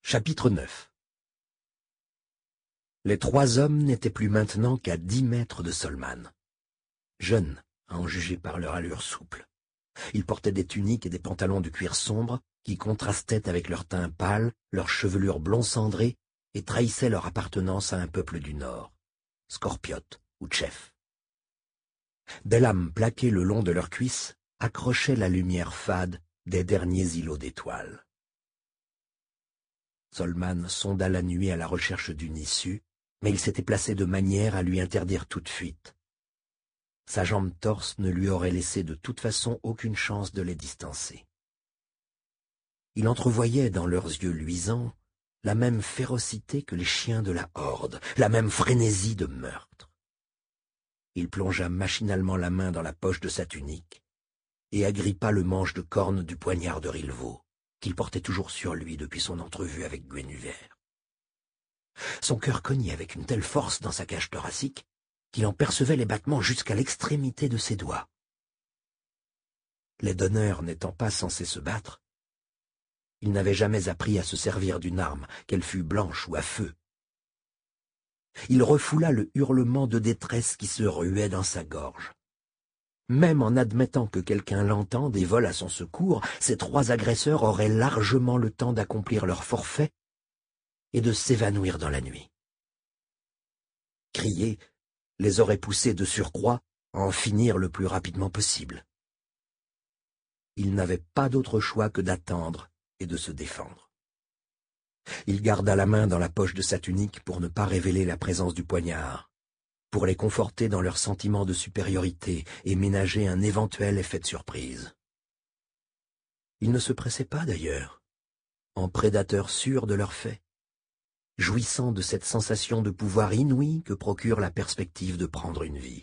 Chapitre 9. Les trois hommes n'étaient plus maintenant qu'à 10 mètres de Solman. Jeunes, à en juger par leur allure souple. Ils portaient des tuniques et des pantalons de cuir sombre qui contrastaient avec leur teint pâle, leur chevelure blond cendré et trahissaient leur appartenance à un peuple du Nord, Scorpiotes ou Tchefs. Des lames plaquées le long de leurs cuisses accrochaient la lumière fade des derniers îlots d'étoiles. Solman sonda la nuit à la recherche d'une issue, mais il s'était placé de manière à lui interdire toute fuite. Sa jambe torse ne lui aurait laissé de toute façon aucune chance de les distancer. Il entrevoyait dans leurs yeux luisants la même férocité que les chiens de la horde, la même frénésie de meurtre. Il plongea machinalement la main dans la poche de sa tunique et agrippa le manche de corne du poignard de Rilvaux, qu'il portait toujours sur lui depuis son entrevue avec Guenhuvert. Son cœur cognait avec une telle force dans sa cage thoracique qu'il en percevait les battements jusqu'à l'extrémité de ses doigts. Les donneurs n'étant pas censés se battre, il n'avait jamais appris à se servir d'une arme, qu'elle fût blanche ou à feu. Il refoula le hurlement de détresse qui se ruait dans sa gorge. Même en admettant que quelqu'un l'entende et vole à son secours, ces trois agresseurs auraient largement le temps d'accomplir leur forfait et de s'évanouir dans la nuit. Crier les aurait poussés de surcroît à en finir le plus rapidement possible. Il n'avait pas d'autre choix que d'attendre et de se défendre. Il garda la main dans la poche de sa tunique pour ne pas révéler la présence du poignard, pour les conforter dans leur sentiment de supériorité et ménager un éventuel effet de surprise. Il ne se pressait pas d'ailleurs, en prédateurs sûrs de leur fait, jouissant de cette sensation de pouvoir inouïe que procure la perspective de prendre une vie.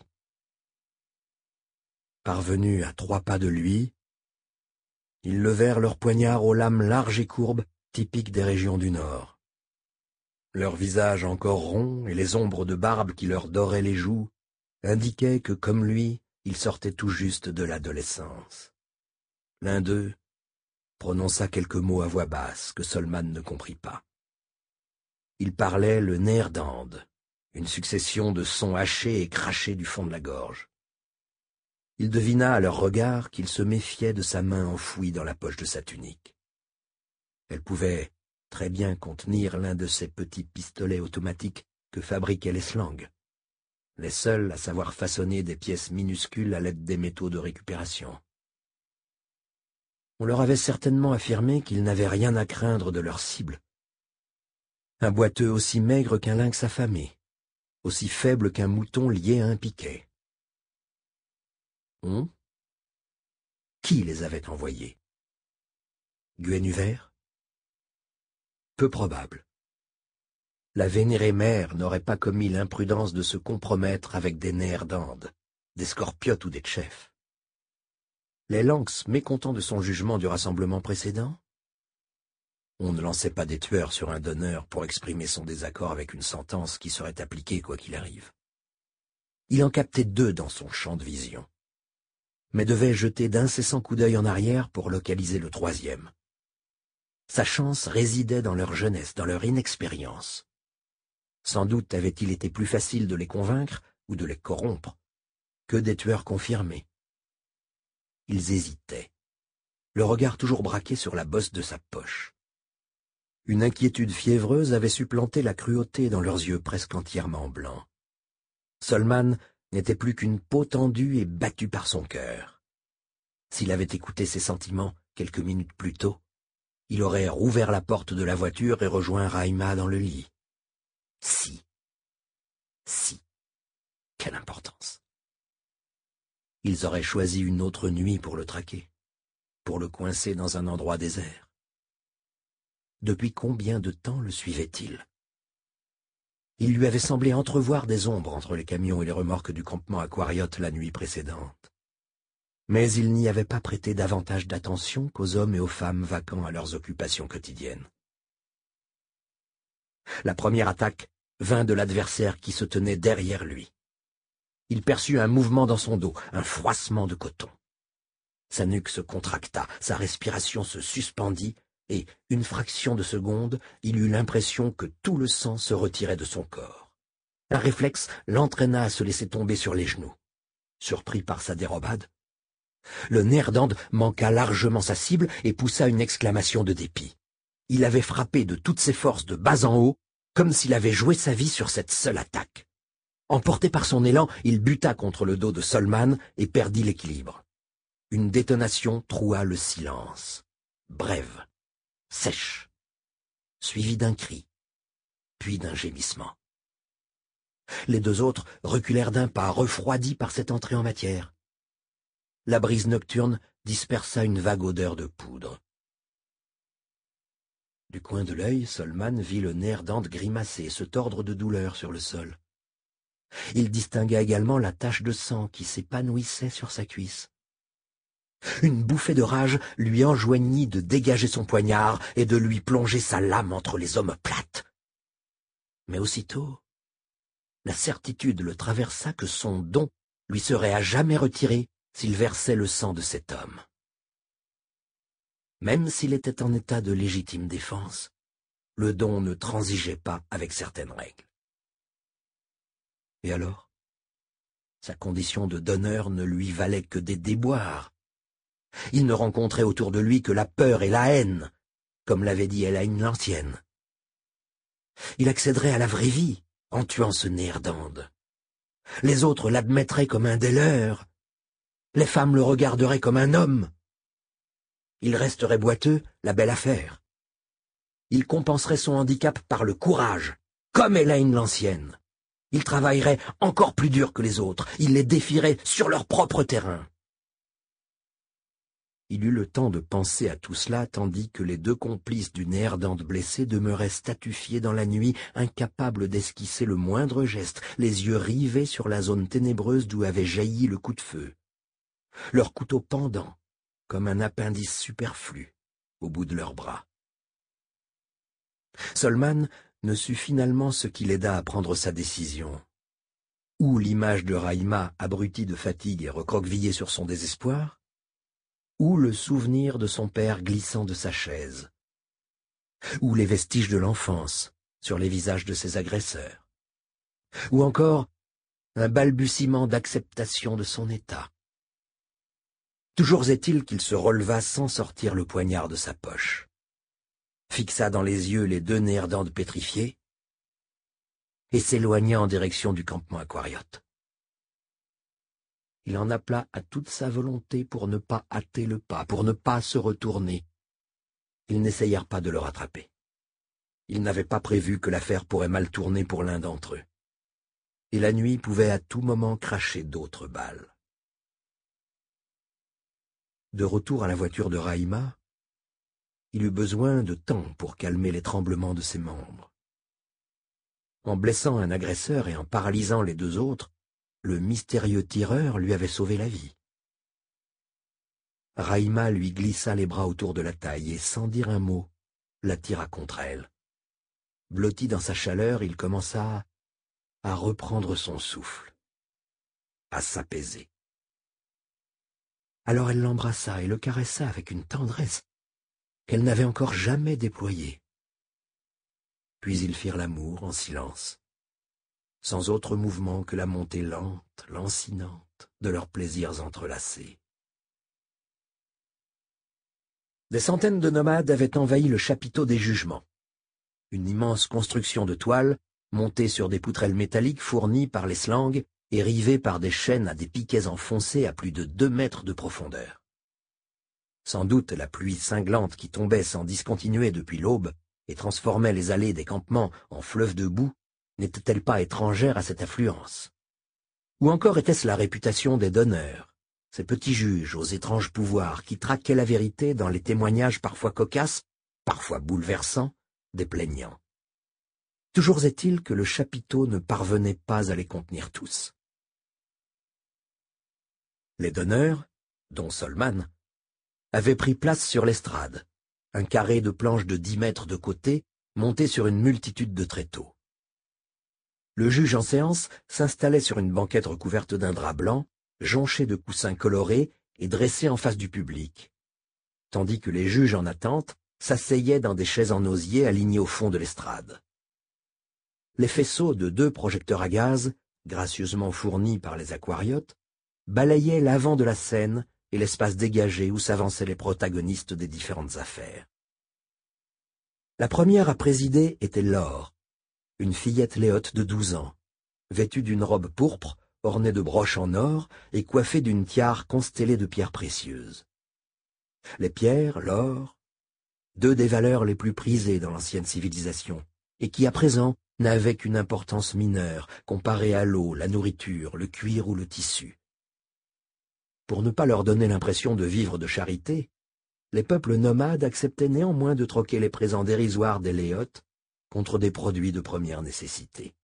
Parvenus à 3 pas de lui, ils levèrent leurs poignards aux lames larges et courbes, typiques des régions du Nord. Leurs visages encore ronds et les ombres de barbe qui leur doraient les joues indiquaient que, comme lui, ils sortaient tout juste de l'adolescence. L'un d'eux prononça quelques mots à voix basse que Solman ne comprit pas. Il parlait le néerlande, une succession de sons hachés et crachés du fond de la gorge. Il devina à leur regard qu'ils se méfiaient de sa main enfouie dans la poche de sa tunique. Elle pouvait très bien contenir l'un de ces petits pistolets automatiques que fabriquaient les slangs, les seuls à savoir façonner des pièces minuscules à l'aide des métaux de récupération. On leur avait certainement affirmé qu'ils n'avaient rien à craindre de leur cible. Un boiteux aussi maigre qu'un lynx affamé, aussi faible qu'un mouton lié à un piquet. Qui les avait envoyés? Guenhuvert? Peu probable. La vénérée mère n'aurait pas commis l'imprudence de se compromettre avec des néerlandes, des Scorpiotes ou des Tchefs. Les Lanx, mécontents de son jugement du rassemblement précédent? On ne lançait pas des tueurs sur un donneur pour exprimer son désaccord avec une sentence qui serait appliquée quoi qu'il arrive. Il en captait 2 dans son champ de vision, mais devait jeter d'incessants coups d'œil en arrière pour localiser le 3e. Sa chance résidait dans leur jeunesse, dans leur inexpérience. Sans doute avait-il été plus facile de les convaincre ou de les corrompre que des tueurs confirmés. Ils hésitaient, le regard toujours braqué sur la bosse de sa poche. Une inquiétude fiévreuse avait supplanté la cruauté dans leurs yeux presque entièrement blancs. Solman n'était plus qu'une peau tendue et battue par son cœur. S'il avait écouté ses sentiments quelques minutes plus tôt, il aurait rouvert la porte de la voiture et rejoint Raïma dans le lit. Si, quelle importance! Ils auraient choisi une autre nuit pour le traquer, pour le coincer dans un endroit désert. Depuis combien de temps le suivait-il? Il lui avait semblé entrevoir des ombres entre les camions et les remorques du campement Aquariote la nuit précédente. Mais il n'y avait pas prêté davantage d'attention qu'aux hommes et aux femmes vaquant à leurs occupations quotidiennes. La première attaque vint de l'adversaire qui se tenait derrière lui. Il perçut un mouvement dans son dos, un froissement de coton. Sa nuque se contracta, sa respiration se suspendit, et, une fraction de seconde, il eut l'impression que tout le sang se retirait de son corps. Un réflexe l'entraîna à se laisser tomber sur les genoux. Surpris par sa dérobade, le Néerlande manqua largement sa cible et poussa une exclamation de dépit. Il avait frappé de toutes ses forces de bas en haut, comme s'il avait joué sa vie sur cette seule attaque. Emporté par son élan, il buta contre le dos de Solman et perdit l'équilibre. Une détonation troua le silence, brève, sèche, suivie d'un cri, puis d'un gémissement. Les deux autres reculèrent d'un pas, refroidis par cette entrée en matière. La brise nocturne dispersa une vague odeur de poudre. Du coin de l'œil, Solman vit le Néerlande grimacer et se tordre de douleur sur le sol. Il distingua également la tache de sang qui s'épanouissait sur sa cuisse. Une bouffée de rage lui enjoignit de dégager son poignard et de lui plonger sa lame entre les omoplates. Mais aussitôt, la certitude le traversa que son don lui serait à jamais retiré s'il versait le sang de cet homme. Même s'il était en état de légitime défense, le don ne transigeait pas avec certaines règles. Et alors, sa condition de donneur ne lui valait que des déboires. Il ne rencontrait autour de lui que la peur et la haine, comme l'avait dit Elaine l'ancienne. Il accéderait à la vraie vie en tuant ce Néerlande. Les autres l'admettraient comme un des leurs. Les femmes le regarderaient comme un homme. Il resterait boiteux, la belle affaire. Il compenserait son handicap par le courage, comme Elaine l'ancienne. Il travaillerait encore plus dur que les autres. Il les défierait sur leur propre terrain. Il eut le temps de penser à tout cela tandis que les deux complices du Néerlande blessé demeuraient statufiés dans la nuit, incapables d'esquisser le moindre geste, les yeux rivés sur la zone ténébreuse d'où avait jailli le coup de feu. Leur couteau pendant, comme un appendice superflu, au bout de leurs bras. Solman ne sut finalement ce qui l'aida à prendre sa décision. Ou l'image de Rahima, abrutie de fatigue et recroquevillée sur son désespoir, ou le souvenir de son père glissant de sa chaise, ou les vestiges de l'enfance sur les visages de ses agresseurs, ou encore un balbutiement d'acceptation de son état. Toujours est-il qu'il se releva sans sortir le poignard de sa poche, fixa dans les yeux les deux Néerlandes pétrifiés et s'éloigna en direction du campement aquariote. Il en appela à toute sa volonté pour ne pas hâter le pas, pour ne pas se retourner. Ils n'essayèrent pas de le rattraper. Ils n'avaient pas prévu que l'affaire pourrait mal tourner pour l'un d'entre eux. Et la nuit pouvait à tout moment cracher d'autres balles. De retour à la voiture de Rahima, il eut besoin de temps pour calmer les tremblements de ses membres. En blessant un agresseur et en paralysant les deux autres, le mystérieux tireur lui avait sauvé la vie. Rahima lui glissa les bras autour de la taille et, sans dire un mot, la tira contre elle. Blotti dans sa chaleur, il commença à reprendre son souffle, à s'apaiser. Alors elle l'embrassa et le caressa avec une tendresse qu'elle n'avait encore jamais déployée. Puis ils firent l'amour en silence, sans autre mouvement que la montée lente, lancinante de leurs plaisirs entrelacés. Des centaines de nomades avaient envahi le chapiteau des jugements, une immense construction de toile montée sur des poutrelles métalliques fournies par les slangs et rivée par des chaînes à des piquets enfoncés à plus de 2 mètres de profondeur. Sans doute la pluie cinglante qui tombait sans discontinuer depuis l'aube et transformait les allées des campements en fleuves de boue n'était-elle pas étrangère à cette affluence? Ou encore était-ce la réputation des donneurs, ces petits juges aux étranges pouvoirs qui traquaient la vérité dans les témoignages parfois cocasses, parfois bouleversants, des plaignants? Toujours est-il que le chapiteau ne parvenait pas à les contenir tous. Les donneurs, dont Solman, avaient pris place sur l'estrade, un carré de planches de 10 mètres de côté, monté sur une multitude de tréteaux. Le juge en séance s'installait sur une banquette recouverte d'un drap blanc, jonchée de coussins colorés et dressée en face du public, tandis que les juges en attente s'asseyaient dans des chaises en osier alignées au fond de l'estrade. Les faisceaux de 2 projecteurs à gaz, gracieusement fournis par les aquariotes, balayaient l'avant de la scène et l'espace dégagé où s'avançaient les protagonistes des différentes affaires. La première à présider était Laure, une fillette léote de 12 ans, vêtue d'une robe pourpre, ornée de broches en or et coiffée d'une tiare constellée de pierres précieuses. Les pierres, l'or, 2 des valeurs les plus prisées dans l'ancienne civilisation, et qui à présent n'avaient qu'une importance mineure comparée à l'eau, la nourriture, le cuir ou le tissu. Pour ne pas leur donner l'impression de vivre de charité, les peuples nomades acceptaient néanmoins de troquer les présents dérisoires des léotes contre des produits de première nécessité.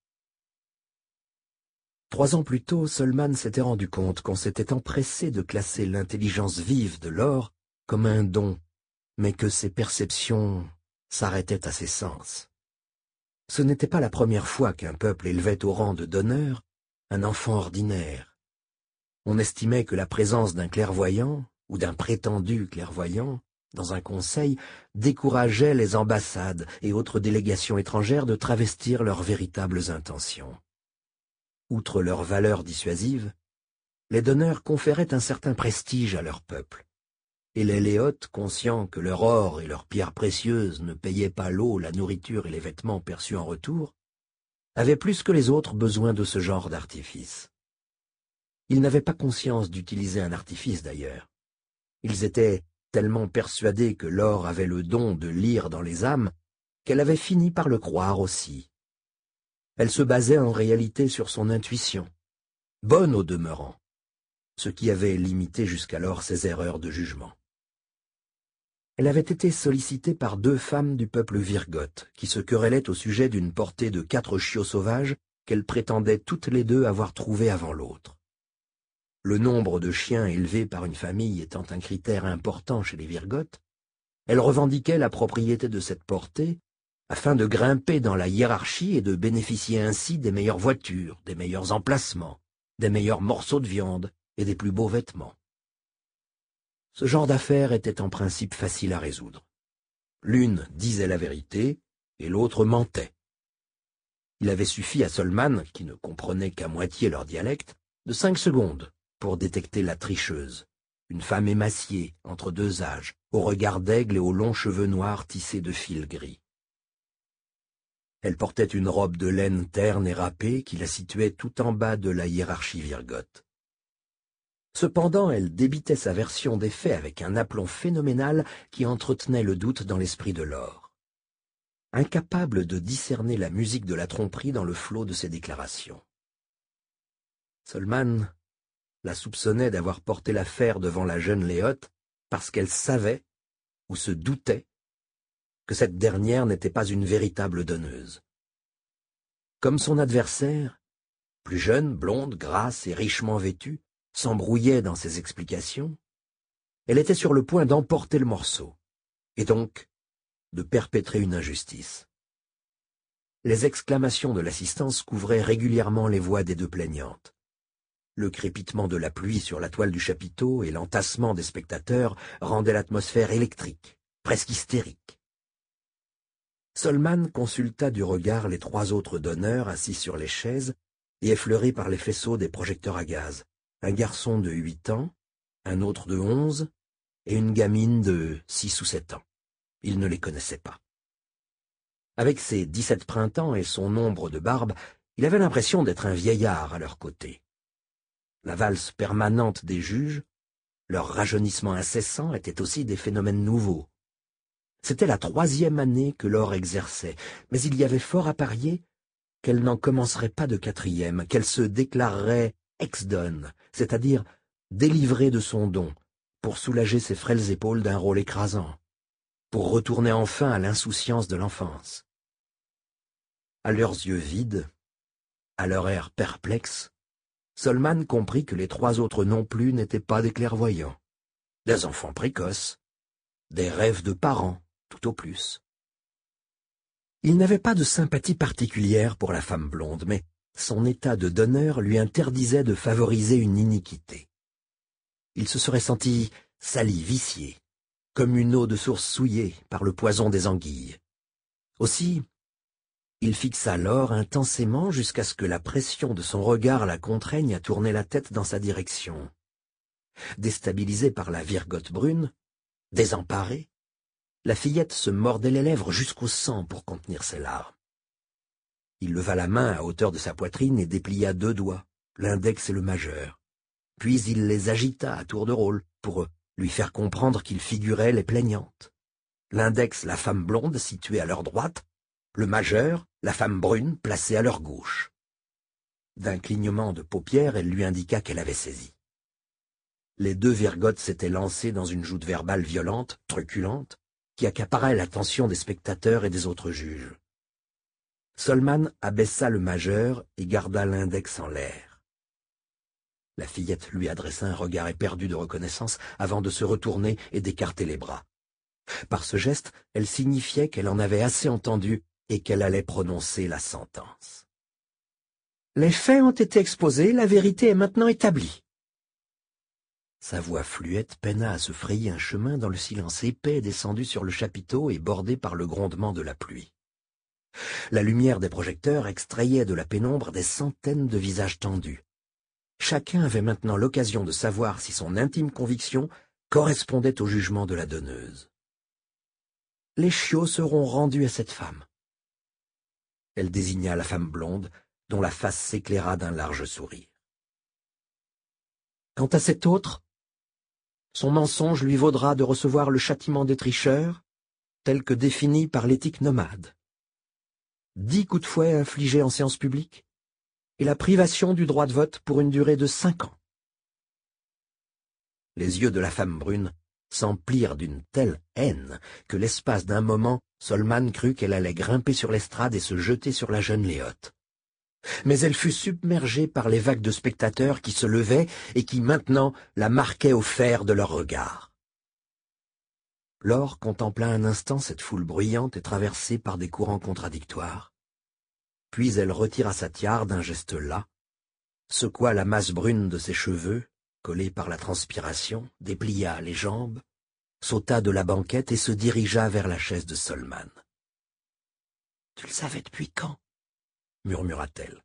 3 ans plus tôt, Solman s'était rendu compte qu'on s'était empressé de classer l'intelligence vive de Laure comme un don, mais que ses perceptions s'arrêtaient à ses sens. Ce n'était pas la première fois qu'un peuple élevait au rang de donneur un enfant ordinaire. On estimait que la présence d'un clairvoyant, ou d'un prétendu clairvoyant, dans un conseil, décourageait les ambassades et autres délégations étrangères de travestir leurs véritables intentions. Outre leur valeur dissuasive, les donneurs conféraient un certain prestige à leur peuple, et les léotes, conscients que leur or et leurs pierres précieuses ne payaient pas l'eau, la nourriture et les vêtements perçus en retour, avaient plus que les autres besoin de ce genre d'artifice. Ils n'avaient pas conscience d'utiliser un artifice d'ailleurs. Ils étaient tellement persuadés que Laure avait le don de lire dans les âmes qu'elle avait fini par le croire aussi. Elle se basait en réalité sur son intuition, bonne au demeurant, ce qui avait limité jusqu'alors ses erreurs de jugement. Elle avait été sollicitée par 2 femmes du peuple virgote, qui se querellaient au sujet d'une portée de 4 chiots sauvages qu'elles prétendaient toutes les 2 avoir trouvés avant l'autre. Le nombre de chiens élevés par une famille étant un critère important chez les virgotes, elle revendiquait la propriété de cette portée afin de grimper dans la hiérarchie et de bénéficier ainsi des meilleures voitures, des meilleurs emplacements, des meilleurs morceaux de viande et des plus beaux vêtements. Ce genre d'affaires était en principe facile à résoudre. L'une disait la vérité et l'autre mentait. Il avait suffi à Solman, qui ne comprenait qu'à moitié leur dialecte, de 5 secondes pour détecter la tricheuse, une femme émaciée, entre 2 âges, au regard d'aigle et aux longs cheveux noirs tissés de fils gris. Elle portait une robe de laine terne et râpée qui la situait tout en bas de la hiérarchie virgote. Cependant, elle débitait sa version des faits avec un aplomb phénoménal qui entretenait le doute dans l'esprit de Laure. Incapable de discerner la musique de la tromperie dans le flot de ses déclarations. Solman la soupçonnait d'avoir porté l'affaire devant la jeune léote parce qu'elle savait, ou se doutait, que cette dernière n'était pas une véritable donneuse. Comme son adversaire, plus jeune, blonde, grasse et richement vêtue, s'embrouillait dans ses explications, elle était sur le point d'emporter le morceau, et donc de perpétrer une injustice. Les exclamations de l'assistance couvraient régulièrement les voix des 2 plaignantes. Le crépitement de la pluie sur la toile du chapiteau et l'entassement des spectateurs rendaient l'atmosphère électrique, presque hystérique. Solman consulta du regard les 3 autres donneurs assis sur les chaises et effleurés par les faisceaux des projecteurs à gaz, un garçon de 8 ans, un autre de 11 et une gamine de 6 ou 7 ans. Il ne les connaissait pas. Avec ses 17 printemps et son ombre de barbe, il avait l'impression d'être un vieillard à leur côté. La valse permanente des juges, leur rajeunissement incessant étaient aussi des phénomènes nouveaux. C'était la 3e année que Laure exerçait, mais il y avait fort à parier qu'elle n'en commencerait pas de 4e, qu'elle se déclarerait ex-donne, c'est-à-dire délivrée de son don, pour soulager ses frêles épaules d'un rôle écrasant, pour retourner enfin à l'insouciance de l'enfance. À leurs yeux vides, à leur air perplexe, Solman comprit que les 3 autres non plus n'étaient pas des clairvoyants, des enfants précoces, des rêves de parents, tout au plus. Il n'avait pas de sympathie particulière pour la femme blonde, mais son état de donneur lui interdisait de favoriser une iniquité. Il se serait senti sali, vicié, comme une eau de source souillée par le poison des anguilles. Aussi, il fixa l'or intensément jusqu'à ce que la pression de son regard la contraigne à tourner la tête dans sa direction. Déstabilisée par la virgote brune, désemparée, la fillette se mordait les lèvres jusqu'au sang pour contenir ses larmes. Il leva la main à hauteur de sa poitrine et déplia 2 doigts, l'index et le majeur. Puis il les agita à tour de rôle pour lui faire comprendre qu'il figurait les plaignantes. L'index, la femme blonde située à leur droite, le majeur, la femme brune placée à leur gauche. D'un clignement de paupières, elle lui indiqua qu'elle avait saisi. Les 2 virgotes s'étaient lancées dans une joute verbale violente, truculente, qui accaparait l'attention des spectateurs et des autres juges. Solman abaissa le majeur et garda l'index en l'air. La fillette lui adressa un regard éperdu de reconnaissance avant de se retourner et d'écarter les bras. Par ce geste, elle signifiait qu'elle en avait assez entendu et qu'elle allait prononcer la sentence. « Les faits ont été exposés, la vérité est maintenant établie. » Sa voix fluette peina à se frayer un chemin dans le silence épais descendu sur le chapiteau et bordé par le grondement de la pluie. La lumière des projecteurs extrayait de la pénombre des centaines de visages tendus. Chacun avait maintenant l'occasion de savoir si son intime conviction correspondait au jugement de la donneuse. Les chiots seront rendus à cette femme. Elle désigna la femme blonde, dont la face s'éclaira d'un large sourire. Quant à cet autre, son mensonge lui vaudra de recevoir le châtiment des tricheurs, tel que défini par l'éthique nomade. 10 coups de fouet infligés en séance publique, et la privation du droit de vote pour une durée de 5 ans. Les yeux de la femme brune s'emplirent d'une telle haine que l'espace d'un moment, Solman crut qu'elle allait grimper sur l'estrade et se jeter sur la jeune Léotte. Mais elle fut submergée par les vagues de spectateurs qui se levaient et qui maintenant la marquaient au fer de leurs regards. Laure contempla un instant cette foule bruyante et traversée par des courants contradictoires. Puis elle retira sa tiare d'un geste las, secoua la masse brune de ses cheveux, collés par la transpiration, déplia les jambes, sauta de la banquette et se dirigea vers la chaise de Solman. « Tu le savais depuis quand ?» murmura-t-elle.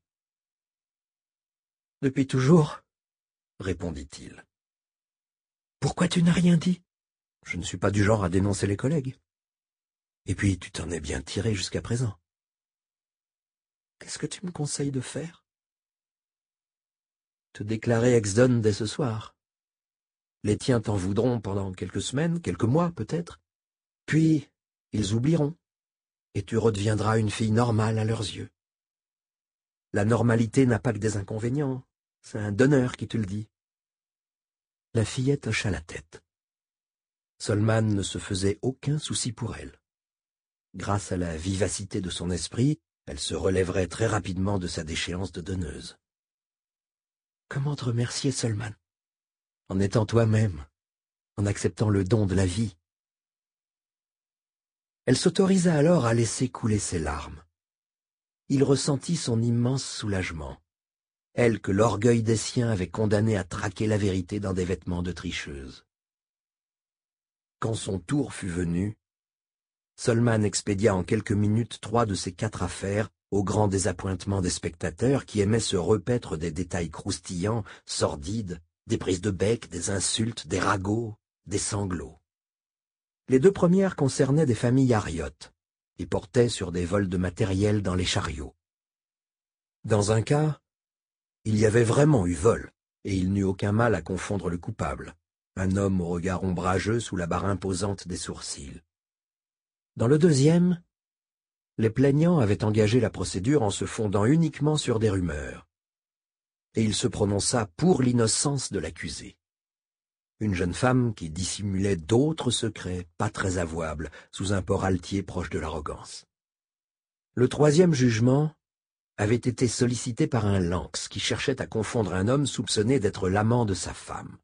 « Depuis toujours, » répondit-il. « Pourquoi tu n'as rien dit? Je ne suis pas du genre à dénoncer les collègues. Et puis tu t'en es bien tiré jusqu'à présent. Qu'est-ce que tu me conseilles de faire? Te déclarer ex-donne dès ce soir. Les tiens t'en voudront pendant quelques semaines, quelques mois peut-être, puis ils oublieront, et tu redeviendras une fille normale à leurs yeux. La normalité n'a pas que des inconvénients, c'est un donneur qui te le dit. » La fillette hocha la tête. Solman ne se faisait aucun souci pour elle. Grâce à la vivacité de son esprit, elle se relèverait très rapidement de sa déchéance de donneuse. « Comment te remercier, Solman? En étant toi-même, en acceptant le don de la vie. » Elle s'autorisa alors à laisser couler ses larmes. Il ressentit son immense soulagement, elle que l'orgueil des siens avait condamnée à traquer la vérité dans des vêtements de tricheuse. Quand son tour fut venu, Solman expédia en quelques minutes 3 de ses 4 affaires, au grand désappointement des spectateurs qui aimaient se repaître des détails croustillants, sordides, des prises de bec, des insultes, des ragots, des sanglots. Les 2 premières concernaient des familles ariotes et portaient sur des vols de matériel dans les chariots. Dans un cas, il y avait vraiment eu vol, et il n'eut aucun mal à confondre le coupable, un homme au regard ombrageux sous la barre imposante des sourcils. Dans le deuxième, les plaignants avaient engagé la procédure en se fondant uniquement sur des rumeurs, et il se prononça pour l'innocence de l'accusé. Une jeune femme qui dissimulait d'autres secrets pas très avouables sous un port altier proche de l'arrogance. Le troisième jugement avait été sollicité par un lynx qui cherchait à confondre un homme soupçonné d'être l'amant de sa femme.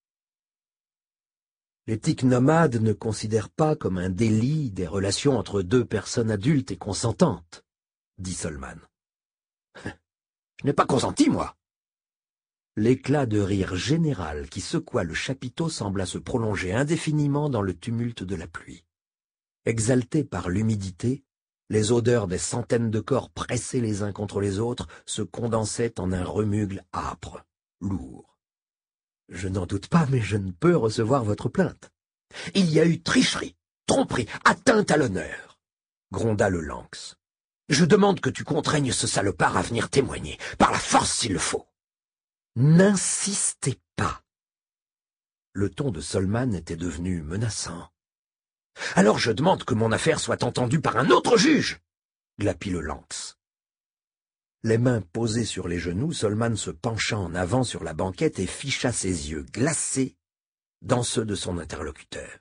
L'éthique nomade ne considère pas comme un délit des relations entre 2 personnes adultes et consentantes, dit Solman. Je n'ai pas consenti, moi. L'éclat de rire général qui secoua le chapiteau sembla se prolonger indéfiniment dans le tumulte de la pluie. Exaltés par l'humidité, les odeurs des centaines de corps pressés les uns contre les autres se condensaient en un remugle âpre, lourd. « Je n'en doute pas, mais je ne peux recevoir votre plainte. Il y a eu tricherie, tromperie, atteinte à l'honneur, » gronda le Lanx. « Je demande que tu contraignes ce salopard à venir témoigner, par la force s'il le faut. » « N'insistez pas. » Le ton de Solman était devenu menaçant. « Alors je demande que mon affaire soit entendue par un autre juge !» glapit le Lanx. Les mains posées sur les genoux, Solman se pencha en avant sur la banquette et ficha ses yeux glacés dans ceux de son interlocuteur.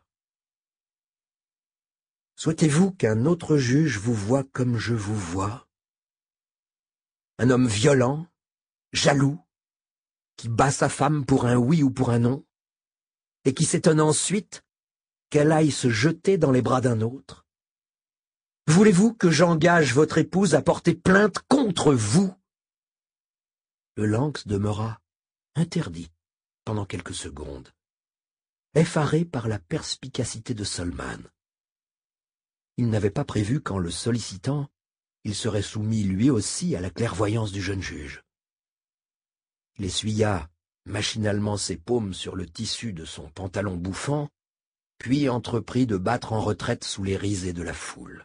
« Souhaitez-vous qu'un autre juge vous voie comme je vous vois? Un homme violent, jaloux, qui bat sa femme pour un oui ou pour un non, et qui s'étonne ensuite qu'elle aille se jeter dans les bras d'un autre? Voulez-vous que j'engage votre épouse à porter plainte contre vous? » Le Lanx demeura interdit pendant quelques secondes, effaré par la perspicacité de Solman. Il n'avait pas prévu qu'en le sollicitant, il serait soumis lui aussi à la clairvoyance du jeune juge. Il essuya machinalement ses paumes sur le tissu de son pantalon bouffant, puis entreprit de battre en retraite sous les risées de la foule.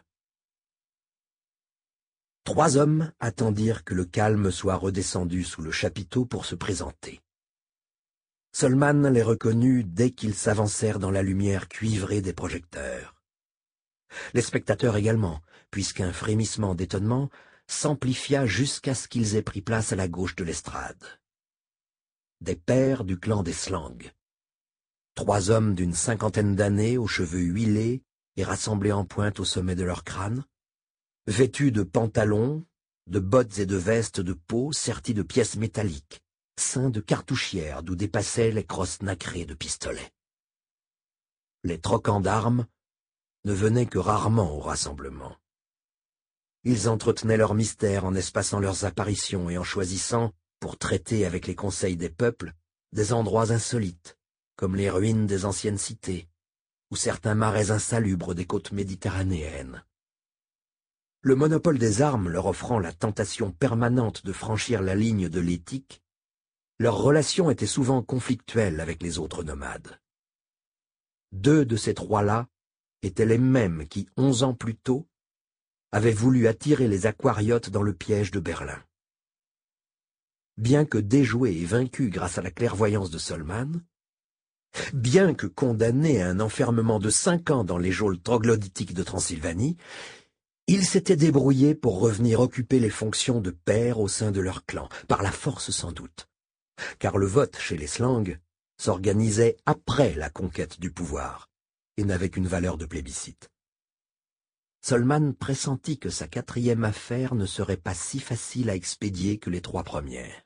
3 hommes attendirent que le calme soit redescendu sous le chapiteau pour se présenter. Solman les reconnut dès qu'ils s'avancèrent dans la lumière cuivrée des projecteurs. Les spectateurs également, puisqu'un frémissement d'étonnement s'amplifia jusqu'à ce qu'ils aient pris place à la gauche de l'estrade. Des pairs du clan des Slang. 3 hommes d'une 50aine d'années, aux cheveux huilés et rassemblés en pointe au sommet de leur crâne, vêtus de pantalons, de bottes et de vestes de peau serties de pièces métalliques, ceints de cartouchières d'où dépassaient les crosses nacrées de pistolets. Les troquants d'armes ne venaient que rarement au rassemblement. Ils entretenaient leur mystère en espaçant leurs apparitions et en choisissant, pour traiter avec les conseils des peuples, des endroits insolites, comme les ruines des anciennes cités, ou certains marais insalubres des côtes méditerranéennes. Le monopole des armes leur offrant la tentation permanente de franchir la ligne de l'éthique, leurs relations étaient souvent conflictuelles avec les autres nomades. 2 de ces 3-là étaient les mêmes qui, 11 ans plus tôt, avaient voulu attirer les aquariotes dans le piège de Berlin. Bien que déjoués et vaincus grâce à la clairvoyance de Solman, bien que condamnés à un enfermement de 5 ans dans les geôles troglodytiques de Transylvanie, ils s'étaient débrouillés pour revenir occuper les fonctions de père au sein de leur clan, par la force sans doute, car le vote chez les Slang s'organisait après la conquête du pouvoir et n'avait qu'une valeur de plébiscite. Solman pressentit que sa 4e affaire ne serait pas si facile à expédier que les 3 premières.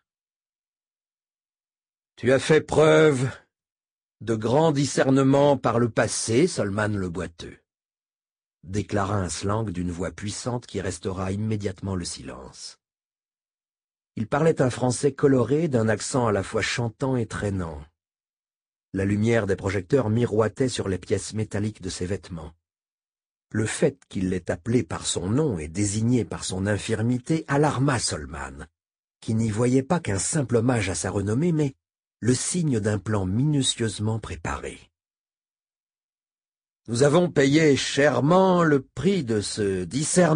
« Tu as fait preuve de grand discernement par le passé, Solman le Boiteux, » déclara un Slang d'une voix puissante qui restaura immédiatement le silence. Il parlait un français coloré d'un accent à la fois chantant et traînant. La lumière des projecteurs miroitait sur les pièces métalliques de ses vêtements. Le fait qu'il l'ait appelé par son nom et désigné par son infirmité alarma Solman, qui n'y voyait pas qu'un simple hommage à sa renommée, mais le signe d'un plan minutieusement préparé. « Nous avons payé chèrement le prix de ce discernement, »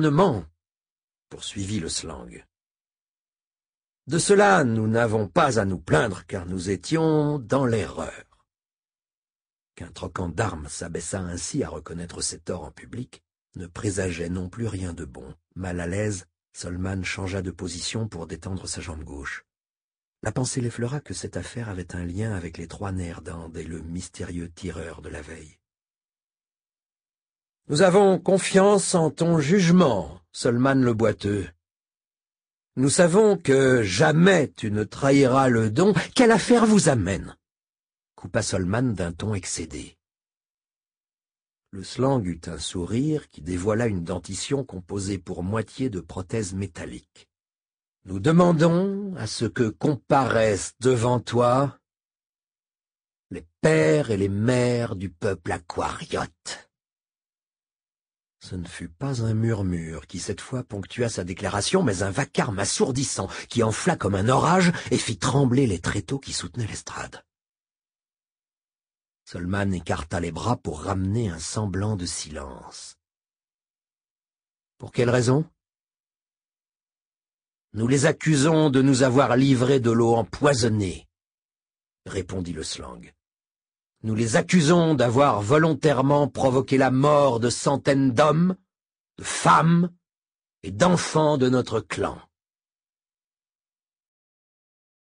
poursuivit le Slang. « De cela, nous n'avons pas à nous plaindre, car nous étions dans l'erreur. » Qu'un troquant d'armes s'abaissa ainsi à reconnaître ses torts en public ne présageait non plus rien de bon. Mal à l'aise, Solman changea de position pour détendre sa jambe gauche. La pensée l'effleura que cette affaire avait un lien avec les 3 Néerdandes et le mystérieux tireur de la veille. « Nous avons confiance en ton jugement, Solman le Boiteux. Nous savons que jamais tu ne trahiras le don. Quelle affaire vous amène ?» coupa Solman d'un ton excédé. Le Slang eut un sourire qui dévoila une dentition composée pour moitié de prothèses métalliques. Nous demandons à ce que comparaissent devant toi les pères et les mères du peuple aquariote. » Ce ne fut pas un murmure qui cette fois ponctua sa déclaration, mais un vacarme assourdissant qui enfla comme un orage et fit trembler les tréteaux qui soutenaient l'estrade. Solman écarta les bras pour ramener un semblant de silence. « Pour quelle raison ? » ?»« Nous les accusons de nous avoir livré de l'eau empoisonnée, » répondit le Slang. « Nous les accusons d'avoir volontairement provoqué la mort de centaines d'hommes, de femmes et d'enfants de notre clan. »